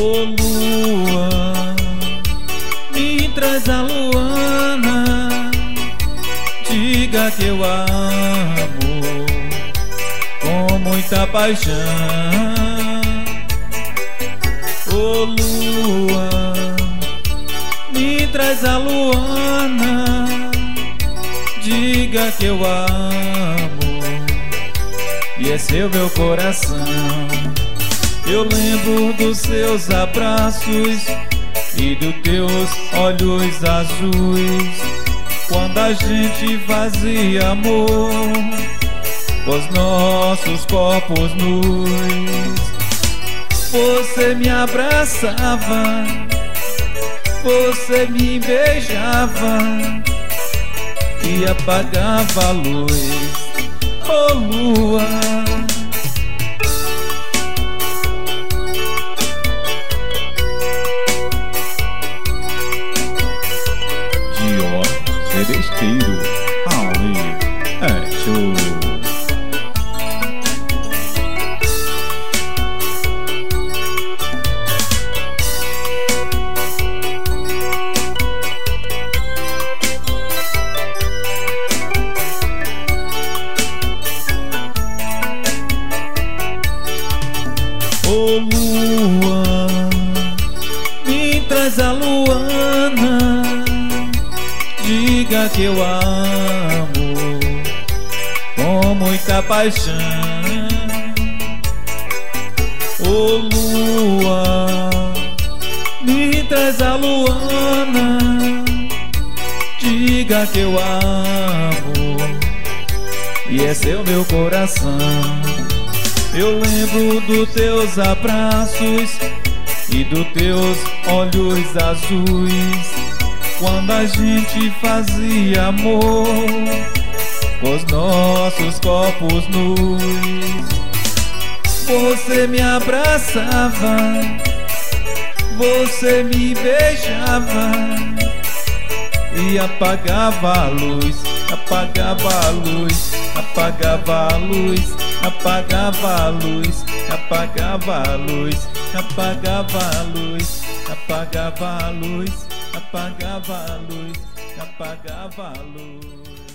Ô lua, me traz a luana, diga que eu amo com muita paixão. Ô lua, me traz a luana, diga que eu amo, e é seu meu coração. Eu lembro dos seus abraços e dos teus olhos azuis, quando a gente fazia amor com os nossos corpos nus. Você me abraçava, você me beijava e apagava a luz. Oh lua, Seresteiro, ali é show. ô lua, me traz a luana, diga que eu amo com muita paixão. Ô lua, me traz a luana, diga que eu amo, e é seu meu coração. Eu lembro dos teus abraços e dos teus olhos azuis, quando a gente fazia amor com os nossos corpos nus. Você me abraçava, você me beijava e apagava a luz, apagava a luz, apagava a luz, apagava a luz, apagava a luz, apagava a luz, apagava a luz, apagava a luz, apagava a luz.